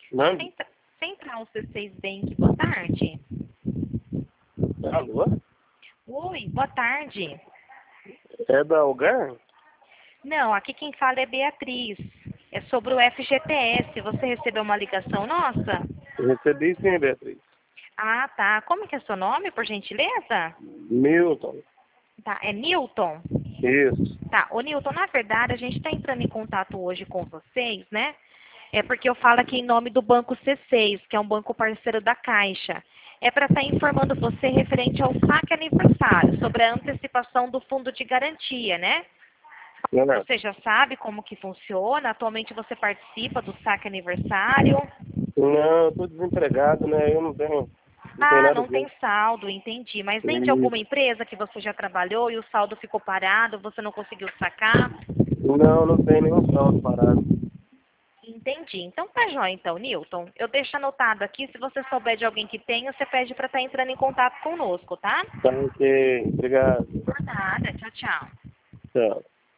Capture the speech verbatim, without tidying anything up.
Mande. Centra- Central C seis Bank, boa tarde. Alô? Oi, boa tarde. É da Algar? Não, aqui quem fala é Beatriz. É sobre o F G T S. Você recebeu uma ligação nossa? Recebi sim, Beatriz. Ah, tá. Como que é seu nome, por gentileza? Milton. Tá, é Newton. Isso. Tá, ô Newton, na verdade, a gente está entrando em contato hoje com vocês, né? É porque eu falo aqui em nome do Banco C seis, que é um banco parceiro da Caixa. É para estar informando você referente ao saque aniversário, sobre a antecipação do fundo de garantia, né? Não, não. Você já sabe como que funciona? Atualmente você participa do saque aniversário? Não, eu tô desempregado, né? Eu não tenho, não tenho Ah, nada a não tem ver. saldo, entendi. Mas nem de Isso. alguma empresa que você já trabalhou e o saldo ficou parado, você não conseguiu sacar? Não, não tem nenhum saldo parado. Entendi. Então tá jóia, então, Newton. Eu deixo anotado aqui. Se você souber de alguém que tenha, você pede para estar entrando em contato conosco, tá? Tá ok. Obrigado. Por nada. Tchau, tchau. Tchau.